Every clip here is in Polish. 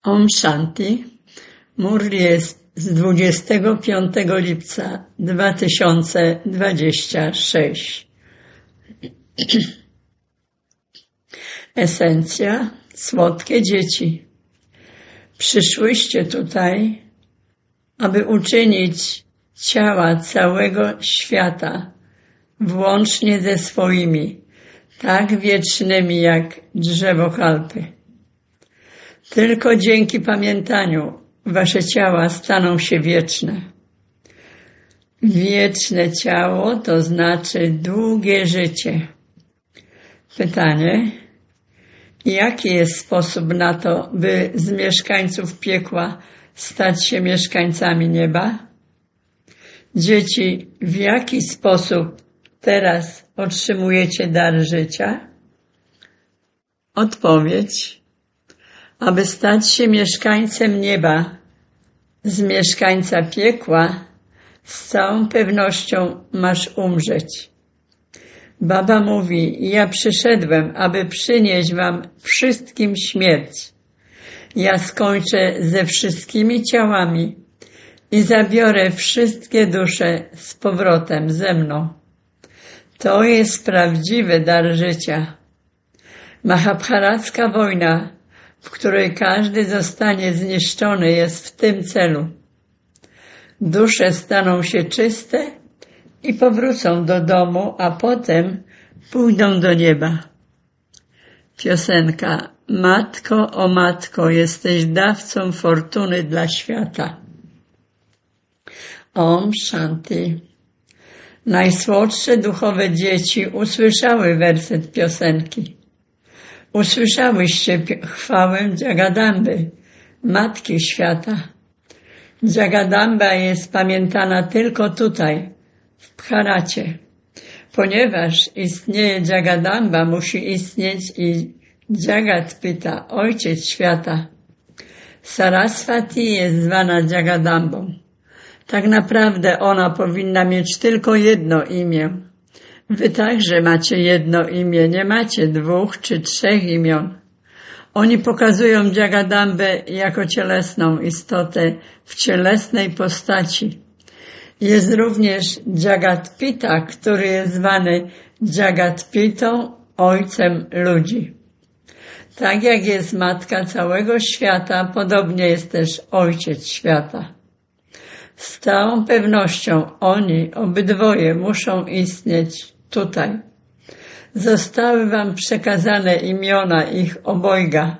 Om Shanti. Murli jest z 25 lipca 2026. Esencja. Słodkie dzieci. Przyszłyście tutaj, aby uczynić ciała całego świata, włącznie ze swoimi, tak wiecznymi jak drzewo kalpy. Tylko dzięki pamiętaniu wasze ciała staną się wieczne. Wieczne ciało to znaczy długie życie. Pytanie: jaki jest sposób na to, by z mieszkańców piekła stać się mieszkańcami nieba? Dzieci, w jaki sposób teraz otrzymujecie dar życia? Odpowiedź: aby stać się mieszkańcem nieba z mieszkańca piekła, z całą pewnością masz umrzeć. Baba mówi: ja przyszedłem, aby przynieść wam wszystkim śmierć. Ja skończę ze wszystkimi ciałami i zabiorę wszystkie dusze z powrotem ze mną. To jest prawdziwy dar życia. Mahabharacka wojna, w której każdy zostanie zniszczony, jest w tym celu. Dusze staną się czyste i powrócą do domu, a potem pójdą do nieba. Piosenka: Matko, o matko, jesteś dawcą fortuny dla świata. Om Shanti. Najsłodsze duchowe dzieci usłyszały werset piosenki. Usłyszałyście chwałę Jagadamby, Matki Świata. Jagadamba jest pamiętana tylko tutaj, w Bharacie. Ponieważ istnieje Jagadamba, musi istnieć i Jagatpita, Ojciec Świata. Saraswati jest zwana Jagadambą. Tak naprawdę ona powinna mieć tylko jedno imię. Wy także macie jedno imię, nie macie 2 czy 3 imion. Oni pokazują Jagadambę jako cielesną istotę w cielesnej postaci. Jest również Jagatpita, który jest zwany Jagatpitą, ojcem ludzi. Tak jak jest matka całego świata, podobnie jest też ojciec świata. Z całą pewnością oni obydwoje muszą istnieć tutaj. Zostały wam przekazane imiona ich obojga.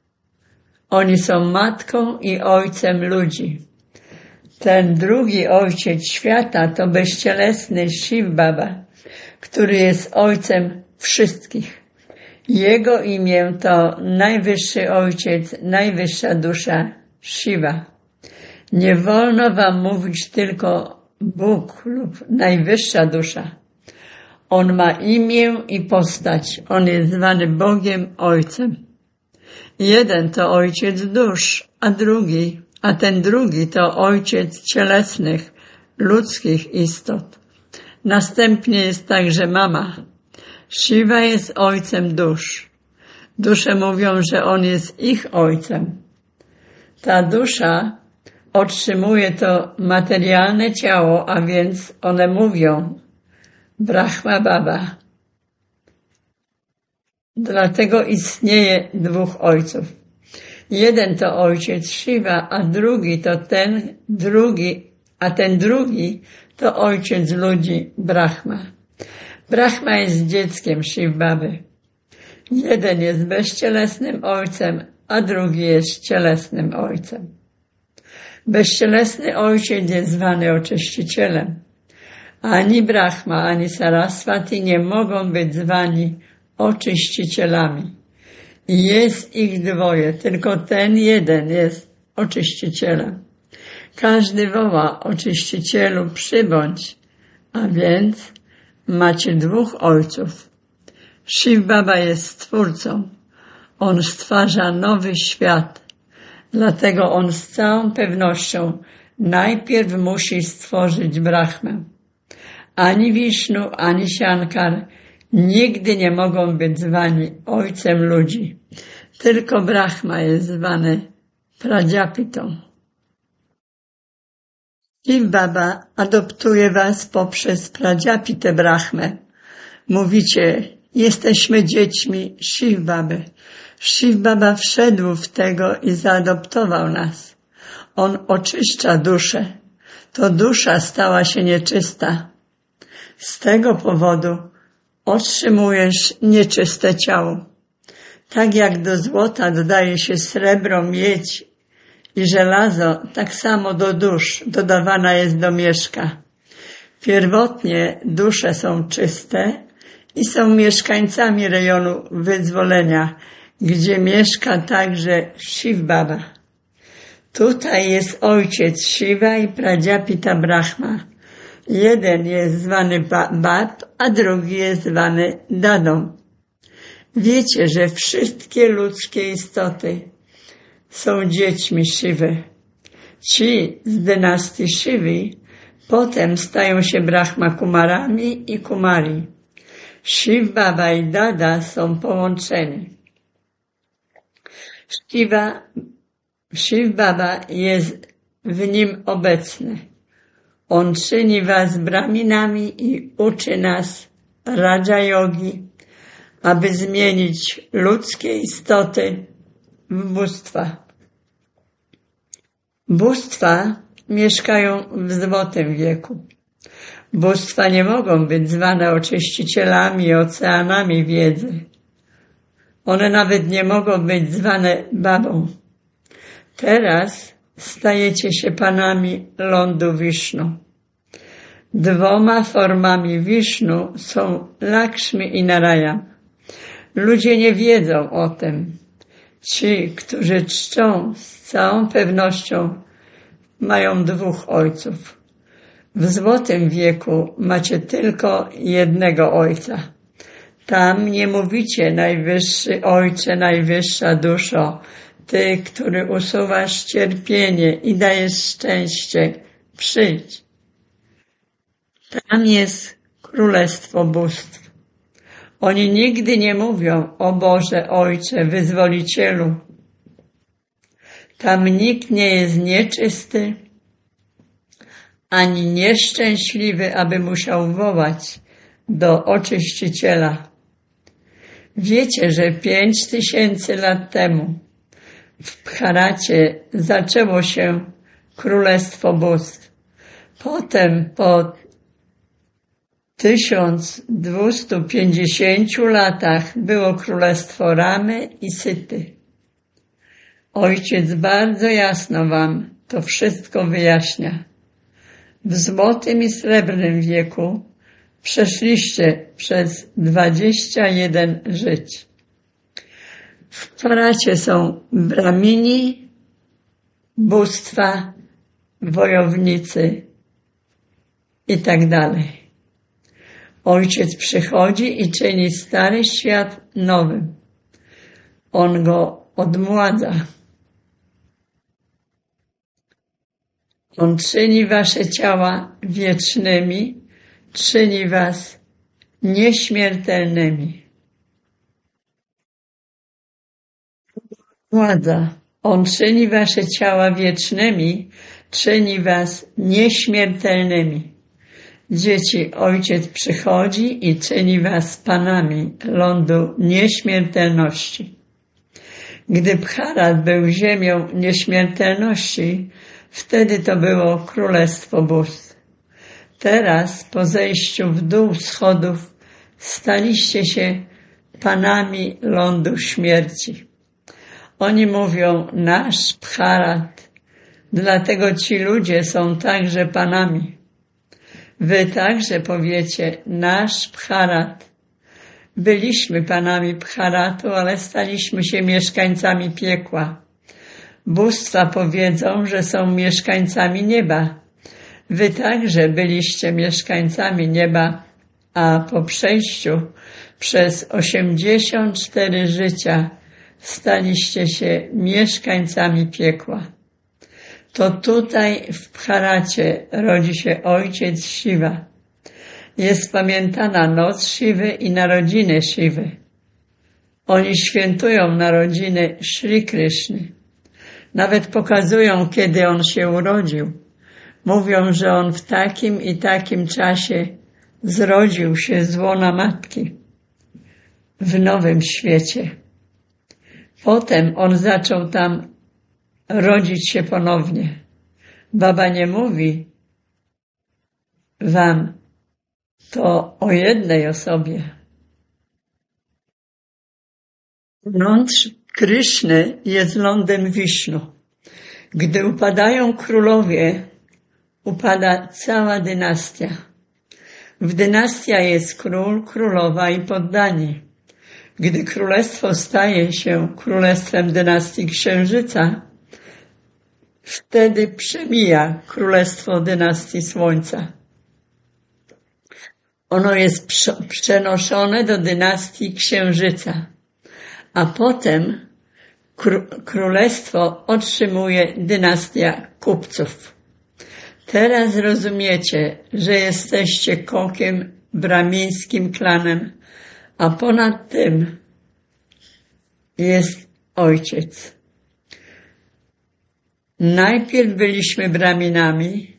Oni są matką i ojcem ludzi. Ten drugi ojciec świata to bezcielesny Shiv Baba, który jest ojcem wszystkich. Jego imię to najwyższy ojciec, najwyższa dusza Shiva. Nie wolno wam mówić tylko Bóg lub najwyższa dusza. On ma imię i postać. On jest zwany Bogiem Ojcem. Jeden to ojciec dusz, a ten drugi to ojciec cielesnych, ludzkich istot. Następnie jest także mama. Shiva jest ojcem dusz. Dusze mówią, że on jest ich ojcem. Ta dusza otrzymuje to materialne ciało, a więc one mówią Brahma Baba. Dlatego istnieje 2 ojców. Jeden to ojciec Shiva, a ten drugi to ojciec ludzi Brahma. Brahma jest dzieckiem Shiv Baby. Jeden jest bezcielesnym ojcem, a drugi jest cielesnym ojcem. Bezcielesny ojciec jest zwany oczyścicielem. Ani Brahma, ani Saraswati nie mogą być zwani oczyścicielami. Jest ich 2, tylko ten jeden jest oczyścicielem. Każdy woła: oczyścicielu, przybądź. A więc macie 2 ojców. Shiv Baba jest stwórcą. On stwarza nowy świat. Dlatego on z całą pewnością najpierw musi stworzyć Brahmę. Ani Wisznu, ani Shankar nigdy nie mogą być zwani ojcem ludzi. Tylko Brahma jest zwany Pradziapitą. Shiv Baba adoptuje was poprzez Pradziapitę Brahmę. Mówicie, jesteśmy dziećmi Shiv Baby. Shiv Baba wszedł w tego i zaadoptował nas. On oczyszcza duszę. To dusza stała się nieczysta. Z tego powodu otrzymujesz nieczyste ciało. Tak jak do złota dodaje się srebro, miedź i żelazo, tak samo do dusz dodawana jest domieszka. Pierwotnie dusze są czyste i są mieszkańcami rejonu wyzwolenia, gdzie mieszka także Shiv Baba. Tutaj jest ojciec Shiva i Pradziapita Brahma. Jeden jest zwany Bab, a drugi jest zwany Dadą. Wiecie, że wszystkie ludzkie istoty są dziećmi Shiwy. Ci z dynastii Shivi potem stają się Brahma Kumarami i Kumari. Shiv Baba i Dada są połączeni. Shiv Baba jest w nim obecny. On czyni was brahminami i uczy nas Raja Yogi, aby zmienić ludzkie istoty w bóstwa. Bóstwa mieszkają w złotym wieku. Bóstwa nie mogą być zwane oczyścicielami i oceanami wiedzy. One nawet nie mogą być zwane babą. Teraz stajecie się panami lądu Wisznu. Dwoma formami Wisznu są Lakshmi i Narayan. Ludzie nie wiedzą o tym. Ci, którzy czczą, z całą pewnością mają dwóch ojców. W złotym wieku macie tylko jednego ojca. Tam nie mówicie najwyższy ojcze, najwyższa duszo, ty, który usuwasz cierpienie i dajesz szczęście, przyjdź. Tam jest królestwo bóstw. Oni nigdy nie mówią o Boże Ojcze, Wyzwolicielu. Tam nikt nie jest nieczysty, ani nieszczęśliwy, aby musiał wołać do Oczyściciela. Wiecie, że 5000 lat temu w Bharacie zaczęło się Królestwo Bóstw. Potem po 1250 latach było Królestwo Ramy i Syty. Ojciec bardzo jasno wam to wszystko wyjaśnia. W złotym i srebrnym wieku przeszliście przez 21 żyć. W Bharacie są Brahmini, bóstwa, wojownicy i tak dalej. Ojciec przychodzi i czyni stary świat nowym. On go odmładza. On czyni wasze ciała wiecznymi, czyni was nieśmiertelnymi. On czyni wasze ciała wiecznymi, czyni was nieśmiertelnymi. Dzieci, Ojciec przychodzi i czyni was panami lądu nieśmiertelności. Gdy Bharat był ziemią nieśmiertelności, wtedy to było Królestwo Bóstw. Teraz, po zejściu w dół schodów, staliście się panami lądu śmierci. Oni mówią, nasz Bharat, dlatego ci ludzie są także panami. Wy także powiecie, nasz Bharat. Byliśmy panami Bharatu, ale staliśmy się mieszkańcami piekła. Bóstwa powiedzą, że są mieszkańcami nieba. Wy także byliście mieszkańcami nieba, a po przejściu przez 84 życia staliście się mieszkańcami piekła. To tutaj w Bharacie rodzi się ojciec Shiva. Jest pamiętana noc Shiwy i narodziny Shiwy. Oni świętują narodziny Shri Kryszny. Nawet pokazują, kiedy on się urodził. Mówią, że on w takim i takim czasie zrodził się z łona matki w nowym świecie. Potem on zaczął tam rodzić się ponownie. Baba nie mówi wam to o jednej osobie. Wnątrz Kryszny jest lądem Wisznu. Gdy upadają królowie, upada cała dynastia. W dynastia jest król, królowa i poddani. Gdy królestwo staje się królestwem dynastii Księżyca, wtedy przemija królestwo dynastii Słońca. Ono jest przenoszone do dynastii Księżyca, a potem królestwo otrzymuje dynastia kupców. Teraz rozumiecie, że jesteście kokiem bramińskim klanem, a ponad tym jest ojciec. Najpierw byliśmy braminami,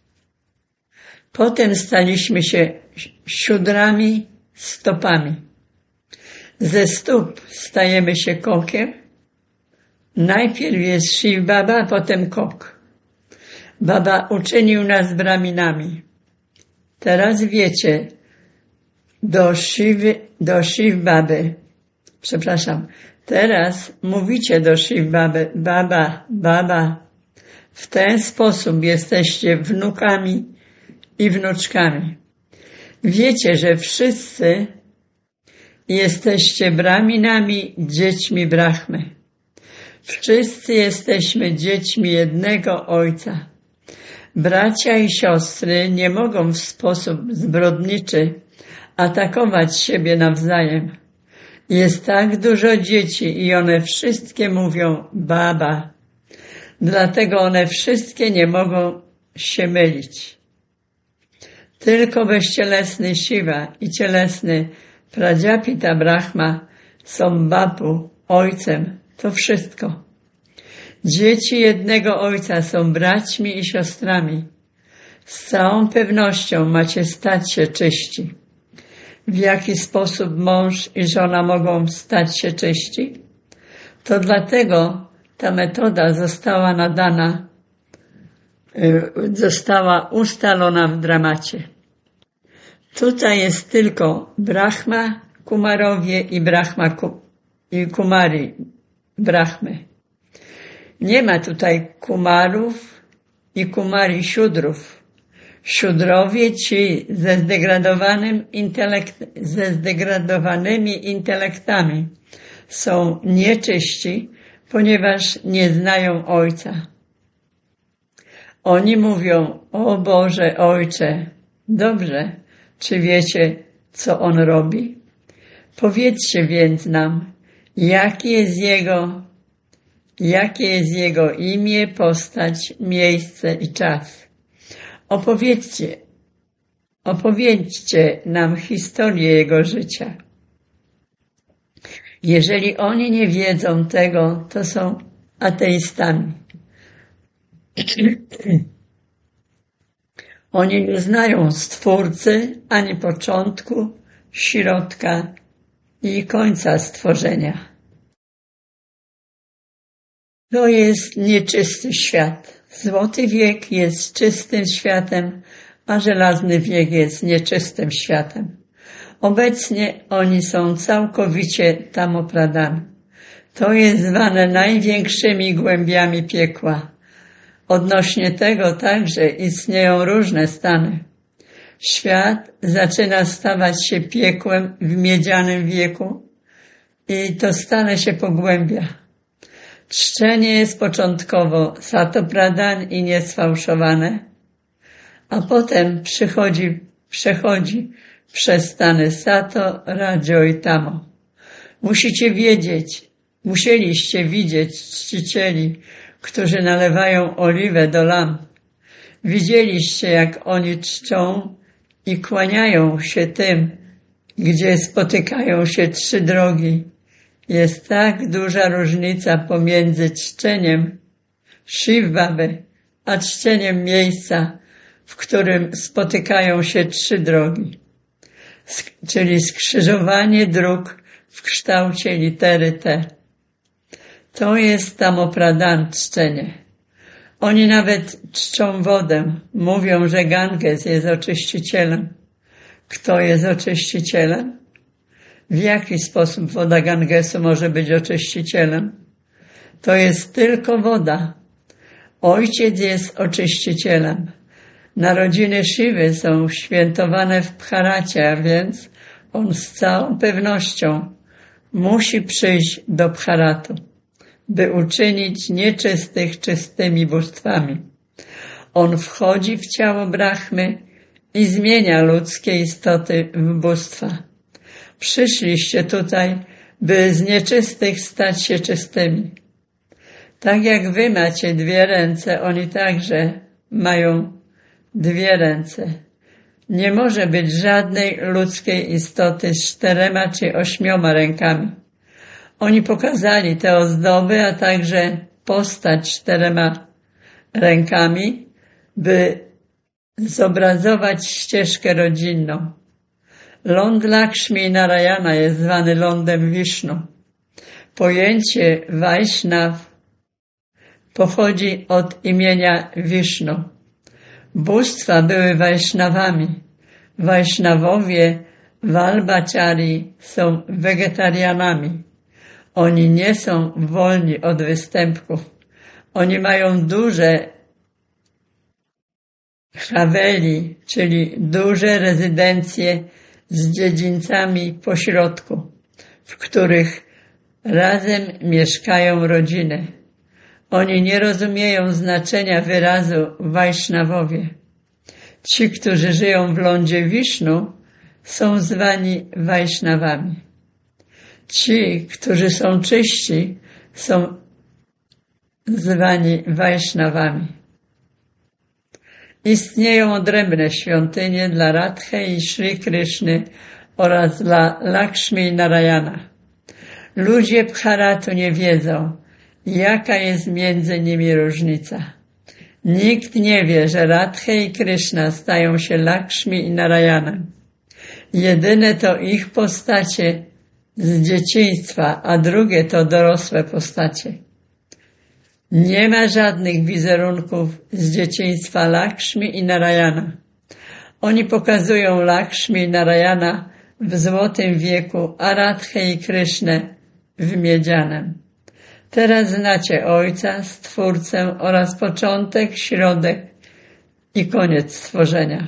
potem staliśmy się siódrami stopami. Ze stóp stajemy się kokiem. Najpierw jest Shiv Baba, a potem kok. Baba uczynił nas braminami. Teraz wiecie, teraz mówicie do Shiv Baby, Baba. W ten sposób jesteście wnukami i wnuczkami. Wiecie, że wszyscy jesteście braminami, dziećmi Brahmy. Wszyscy jesteśmy dziećmi jednego Ojca. Bracia i siostry nie mogą w sposób zbrodniczy atakować siebie nawzajem. Jest tak dużo dzieci i one wszystkie mówią Baba. Dlatego one wszystkie nie mogą się mylić. Tylko bezcielesny Shiva i cielesny Prajapita Brahma są Bapu, ojcem. To wszystko. Dzieci jednego Ojca są braćmi i siostrami. Z całą pewnością macie stać się czyści. W jaki sposób mąż i żona mogą stać się czyści? To dlatego ta metoda została ustalona w dramacie. Tutaj jest tylko Brahma, Kumarowie i i Kumari Brahmy. Nie ma tutaj Kumarów i Kumari Siódrów. Siódrowie ci ze zdegradowanymi intelektami są nieczyści, ponieważ nie znają Ojca. Oni mówią, o Boże, Ojcze, dobrze, czy wiecie, co On robi? Powiedzcie więc nam, jakie jest Jego imię, postać, miejsce i czas. Opowiedzcie nam historię Jego życia. Jeżeli oni nie wiedzą tego, to są ateistami. Oni nie znają Stwórcy, ani początku, środka i końca stworzenia. To jest nieczysty świat. Złoty wiek jest czystym światem, a żelazny wiek jest nieczystym światem. Obecnie oni są całkowicie tamopradami. To jest zwane największymi głębiami piekła. Odnośnie tego także istnieją różne stany. Świat zaczyna stawać się piekłem w miedzianym wieku i to stale się pogłębia. Czczenie jest początkowo satopradan i niesfałszowane, a potem przechodzi przez stany sato, rajo i tamo. Musieliście widzieć czcicieli, którzy nalewają oliwę do lamp. Widzieliście, jak oni czczą i kłaniają się tym, gdzie spotykają się trzy drogi. Jest tak duża różnica pomiędzy czczeniem Shiv Babę, a czcieniem miejsca, w którym spotykają się 3 drogi, czyli skrzyżowanie dróg w kształcie litery T. To jest Tamopradhan, czczenie. Oni nawet czczą wodę, mówią, że Ganges jest oczyścicielem. Kto jest oczyścicielem? W jaki sposób woda Gangesu może być oczyścicielem? To jest tylko woda. Ojciec jest oczyścicielem. Narodziny Shiwy są świętowane w Bharacie, a więc on z całą pewnością musi przyjść do Bharatu, by uczynić nieczystych czystymi bóstwami. On wchodzi w ciało Brahmy i zmienia ludzkie istoty w bóstwa. Przyszliście tutaj, by z nieczystych stać się czystymi. Tak jak wy macie 2 ręce, oni także mają 2 ręce. Nie może być żadnej ludzkiej istoty z 4 czy 8 rękami. Oni pokazali te ozdoby, a także postać 4 rękami, by zobrazować ścieżkę rodzinną. Ląd Lakshmi Narayana jest zwany lądem Wisznu. Pojęcie Vaishnav pochodzi od imienia Wisznu. Bóstwa były Vaishnavami. Vaishnawowie Valbachari są wegetarianami. Oni nie są wolni od występków. Oni mają duże haveli, czyli duże rezydencje z dziedzińcami pośrodku, w których razem mieszkają rodziny. Oni nie rozumieją znaczenia wyrazu Vaishnawowie. Ci, którzy żyją w lądzie Wisznu, są zwani Vaishnavami. Ci, którzy są czyści, są zwani Vaishnavami. Istnieją odrębne świątynie dla Radhy i Shri Kryszny oraz dla Lakshmi Narayana. Ludzie Bharatu nie wiedzą, jaka jest między nimi różnica. Nikt nie wie, że Radha i Kryszna stają się Lakshmi i Narayanem. Jedyne to ich postacie z dzieciństwa, a drugie to dorosłe postacie. Nie ma żadnych wizerunków z dzieciństwa Lakshmi i Narayana. Oni pokazują Lakshmi i Narayana w złotym wieku, a Radhę i Krysznę w miedzianym. Teraz znacie Ojca, Stwórcę oraz początek, środek i koniec stworzenia.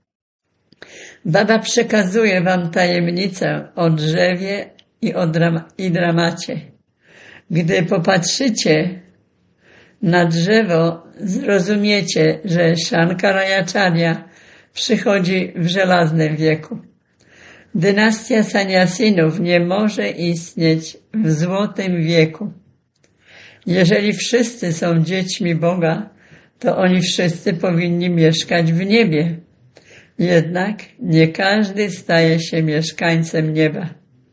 Baba przekazuje wam tajemnicę o drzewie i dramacie. Gdy popatrzycie na drzewo, zrozumiecie, że Shankaracharya przychodzi w żelaznym wieku. Dynastia Sannyasinów nie może istnieć w złotym wieku. Jeżeli wszyscy są dziećmi Boga, to oni wszyscy powinni mieszkać w niebie. Jednak nie każdy staje się mieszkańcem nieba.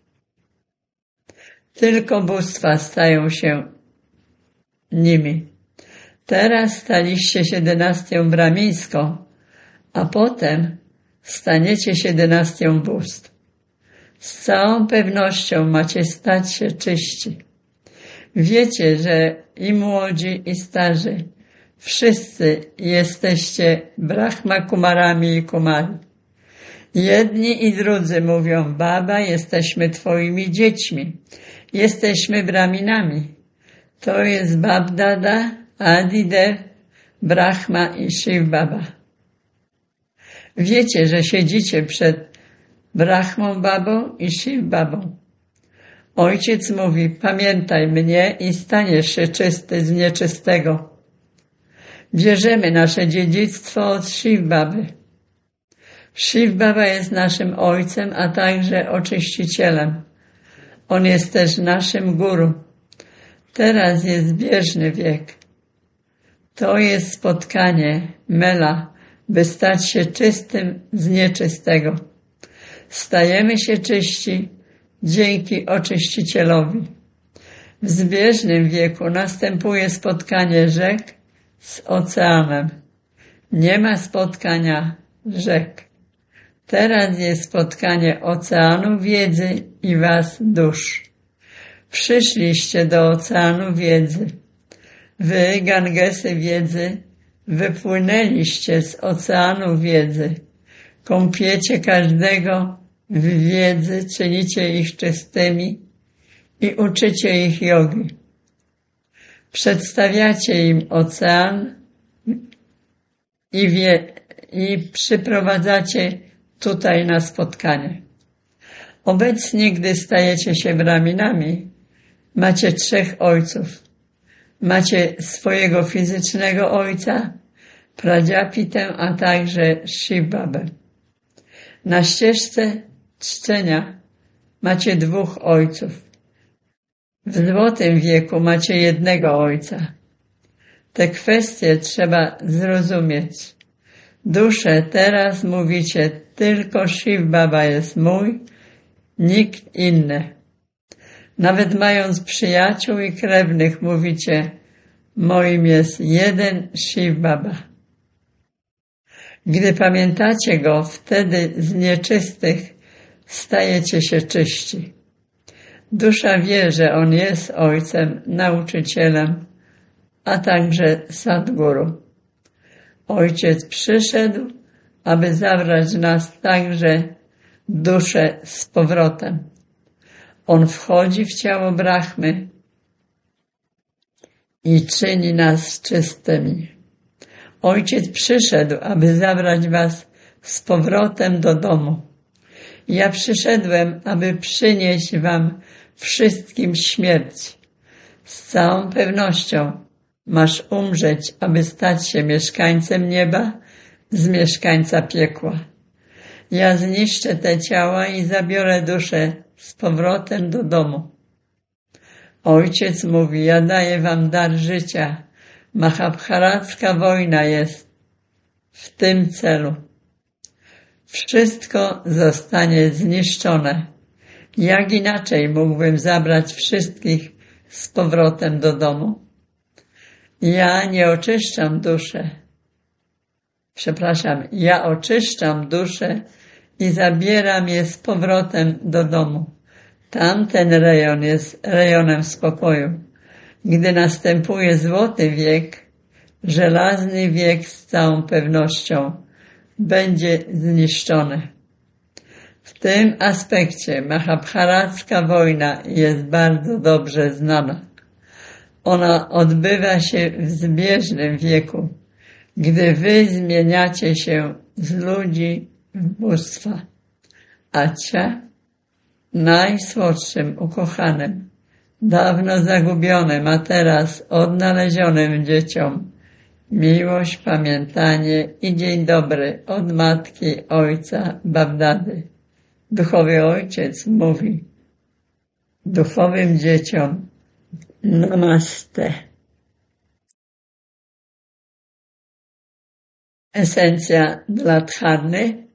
Tylko bóstwa stają się nimi. Teraz staliście się dynastią brahmińską, a potem staniecie się dynastią bóstw. Z całą pewnością macie stać się czyści. Wiecie, że i młodzi, i starzy, wszyscy jesteście Brahma Kumarami i Kumari. Jedni i drudzy mówią: Baba, jesteśmy twoimi dziećmi, jesteśmy Brahminami. To jest Babdada, Adidev, Brahma i Shiv Baba. Wiecie, że siedzicie przed Brahmą Babą i Shiv Babą. Ojciec mówi: pamiętaj mnie i staniesz się czysty z nieczystego. Bierzemy nasze dziedzictwo od Shiv Baby. Shiv Baba jest naszym ojcem, a także oczyścicielem. On jest też naszym guru. Teraz jest bieżny wiek. To jest spotkanie, mela, by stać się czystym z nieczystego. Stajemy się czyści dzięki oczyścicielowi. W zbieżnym wieku następuje spotkanie rzek z oceanem. Nie ma spotkania rzek. Teraz jest spotkanie oceanu wiedzy i was dusz. Przyszliście do oceanu wiedzy. Wy, Gangesy wiedzy, wypłynęliście z oceanu wiedzy. Kąpiecie każdego w wiedzy, czynicie ich czystymi i uczycie ich jogi. Przedstawiacie im ocean i przyprowadzacie tutaj na spotkanie. Obecnie, gdy stajecie się braminami, macie 3 ojców. Macie swojego fizycznego ojca, Pradziapitę, a także Shiv-babę. Na ścieżce czczenia macie 2 ojców. W złotym wieku macie 1 ojca. Te kwestie trzeba zrozumieć. Dusze, teraz mówicie, tylko Shiv-baba jest mój, nikt inny. Nawet mając przyjaciół i krewnych, mówicie, moim jest jeden Shiv-baba. Gdy pamiętacie go, wtedy z nieczystych stajecie się czyści. Dusza wie, że on jest ojcem, nauczycielem, a także Sadguru. Ojciec przyszedł, aby zabrać nas także duszę z powrotem. On wchodzi w ciało Brahmy i czyni nas czystymi. Ojciec przyszedł, aby zabrać was z powrotem do domu. Ja przyszedłem, aby przynieść wam wszystkim śmierć. Z całą pewnością masz umrzeć, aby stać się mieszkańcem nieba z mieszkańca piekła. Ja zniszczę te ciała i zabiorę duszę z powrotem do domu. Ojciec mówi, ja daję wam dar życia. Mahabharacka wojna jest w tym celu. Wszystko zostanie zniszczone. Jak inaczej mógłbym zabrać wszystkich z powrotem do domu? Ja nie oczyszczam duszę. Ja oczyszczam duszę i zabieram je z powrotem do domu. Tamten rejon jest rejonem spokoju. Gdy następuje złoty wiek, żelazny wiek z całą pewnością będzie zniszczony. W tym aspekcie Mahabharacka wojna jest bardzo dobrze znana. Ona odbywa się w zbieżnym wieku, gdy wy zmieniacie się z ludzi w bóstwa. Acia, najsłodszym, ukochanym, dawno zagubionym, a teraz odnalezionym dzieciom, miłość, pamiętanie i dzień dobry od matki, ojca, babdady. Duchowy ojciec mówi duchowym dzieciom namaste. Esencja dla dharny.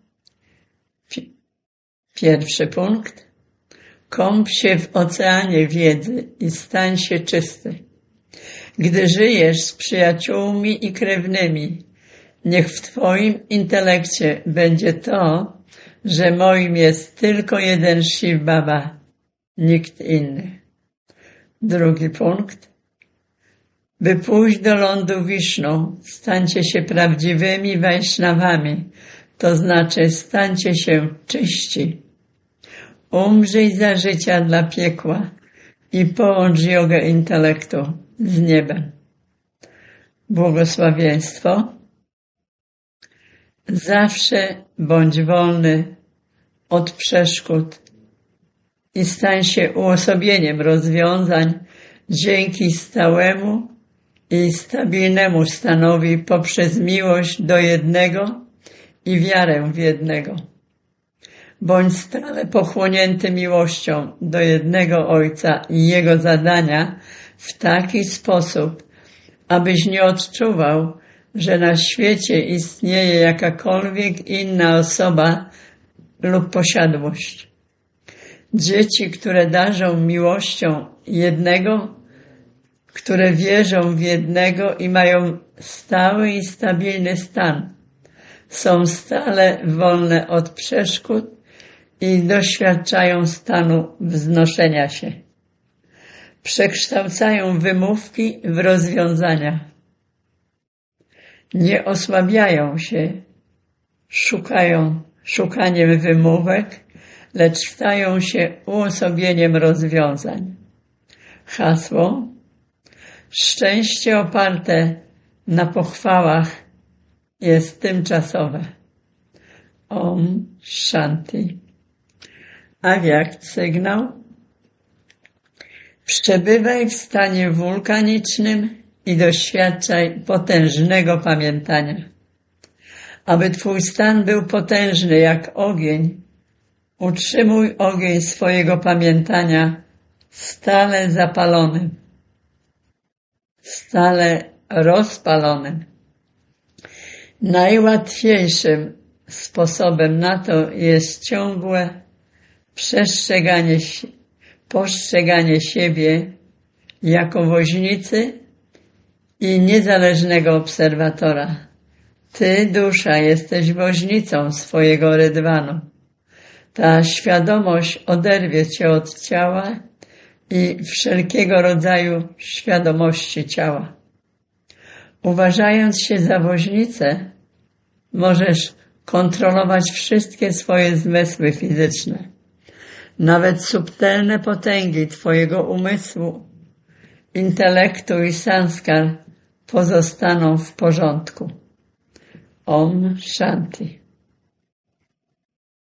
Pierwszy punkt. Kąp się w oceanie wiedzy i stań się czysty. Gdy żyjesz z przyjaciółmi i krewnymi, niech w twoim intelekcie będzie to, że moim jest tylko jeden Shiv-baba, nikt inny. Drugi punkt. By pójść do lądu Wisznu, stańcie się prawdziwymi Wajsznawami, to znaczy stańcie się czyści. Umrzyj za życia dla piekła i połącz jogę intelektu z niebem. Błogosławieństwo. Zawsze bądź wolny od przeszkód i stań się uosobieniem rozwiązań dzięki stałemu i stabilnemu stanowi poprzez miłość do jednego i wiarę w jednego. Bądź stale pochłonięty miłością do jednego Ojca i Jego zadania w taki sposób, abyś nie odczuwał, że na świecie istnieje jakakolwiek inna osoba lub posiadłość. Dzieci, które darzą miłością jednego, które wierzą w jednego i mają stały i stabilny stan. Są stale wolne od przeszkód i doświadczają stanu wznoszenia się. Przekształcają wymówki w rozwiązania. Nie osłabiają się szukaniem wymówek, lecz stają się uosobieniem rozwiązań. Hasło: szczęście oparte na pochwałach jest tymczasowe. Om Shanti. A jak sygnał? Przebywaj w stanie wulkanicznym i doświadczaj potężnego pamiętania. Aby twój stan był potężny jak ogień, utrzymuj ogień swojego pamiętania stale zapalonym, stale rozpalonym. Najłatwiejszym sposobem na to jest ciągłe postrzeganie siebie jako woźnicy i niezależnego obserwatora. Ty, dusza, jesteś woźnicą swojego rydwanu. Ta świadomość oderwie cię od ciała i wszelkiego rodzaju świadomości ciała. Uważając się za woźnicę, możesz kontrolować wszystkie swoje zmysły fizyczne. Nawet subtelne potęgi twojego umysłu, intelektu i sanskar pozostaną w porządku. Om Shanti.